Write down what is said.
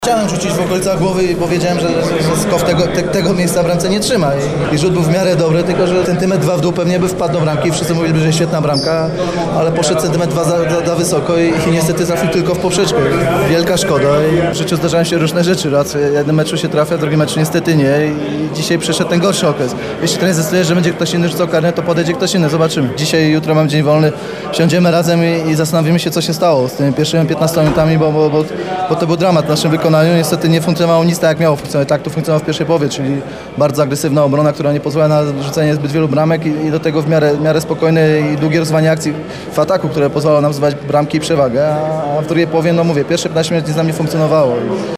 Chciałem rzucić w okolicach głowy i powiedziałem, że Skow tego miejsca w bramce nie trzyma. I rzut był w miarę dobry, tylko że centymetr 2 w dół pewnie by wpadł do bramki. Wszyscy mówili, że świetna bramka, ale poszedł centymetr 2 za wysoko i niestety trafił tylko w poprzeczkę. Wielka szkoda. I w życiu zdarzają się różne rzeczy. Raz w jednym meczu się trafia, w drugim meczu niestety nie. I dzisiaj przyszedł ten gorszy okres. Jeśli trener zdecyduje, że będzie ktoś inny rzucał karne, to podejdzie ktoś inny. Zobaczymy. Dzisiaj i jutro mam dzień wolny. Siądziemy razem i zastanowimy się, co się stało z tymi pierwszymi 15 minutami, bo to był dramat w naszym wykonaniu. Niestety nie funkcjonowało nic tak, jak miało funkcjonować. Tak to funkcjonowało w pierwszej połowie, czyli bardzo agresywna obrona, która nie pozwala na rzucenie zbyt wielu bramek i do tego w miarę spokojne i długie rozwanie akcji w ataku, które pozwalało nam zdobywać bramki i przewagę. A w drugiej połowie, no mówię, pierwsze 15 minut nic nam nie funkcjonowało.